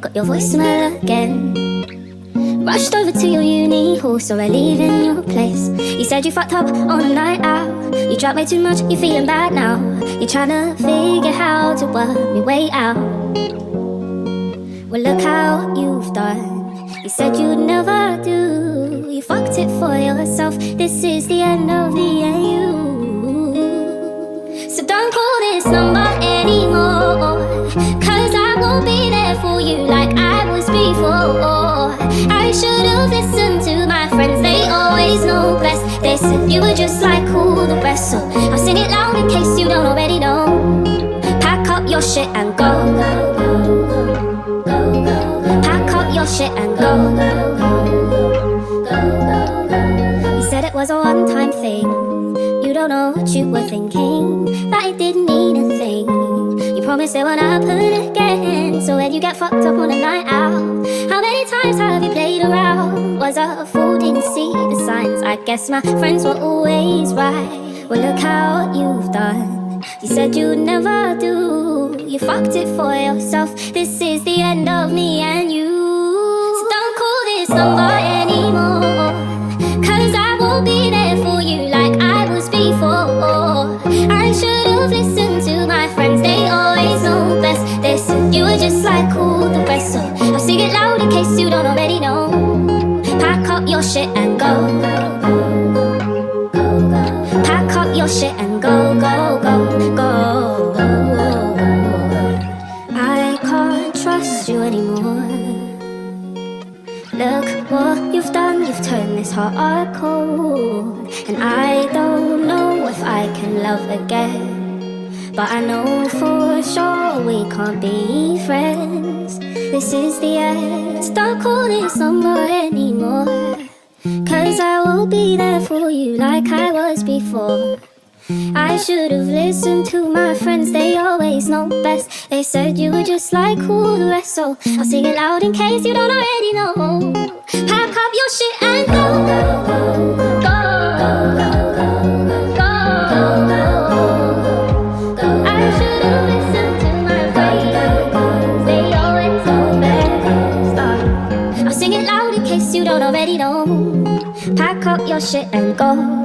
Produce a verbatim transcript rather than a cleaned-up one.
got your voicemail again. Rushed over to your uni hall, so I leave in your place. You said you fucked up on a night out. You drank way too much, you're feeling bad now. You're trying to figure how to work me way out. Well, look how you've done. You said you'd never do. You fucked it for yourself. This is the end of the end you. So don't call this number anymore, cause I won't be there for you like I was before. I should've listened to my friends, they always know best. They said you were just like all the rest, so I'll sing it loud in case you don't already know. Pack up your shit and go, go, go, go, go, go. Pack up your shit and go, go, go, go, go, go. You said it was a one-time thing. You don't know what you were thinking, that it didn't mean a thing. You promised it won't happen again. So when you get fucked up on a night out, how many times have you played around? Was a fool, didn't see the signs. I guess my friends were always right. Well, look how you've done. You said you'd never do. You fucked it for yourself. This is the end of me and you. So don't call this number anymore, cause I won't be there for you like I was before. I should've listened to my friends, they always know best. They said you were just like all the rest, so I'll sing it loud in case you don't already know. Pack up your shit and go, go, go, go, go. Pack up your shit and go, go, go, go, go. I can't trust you anymore. Look what you've done, you've turned this heart cold. And I don't know if I can love again, but I know for sure we can't be friends. This is the end, so don't call this number anymore, cause I won't be there for you like I was before. I should've listened to my friends, they always know best. They said you were just like all the rest, so I'll sing it loud in case you don't already know. Pack up your shit and go, go, go, go, go, go, go, go. I should've listened to my friends, they always know best. I'll sing it loud in case you don't already know. Pack up your shit and go.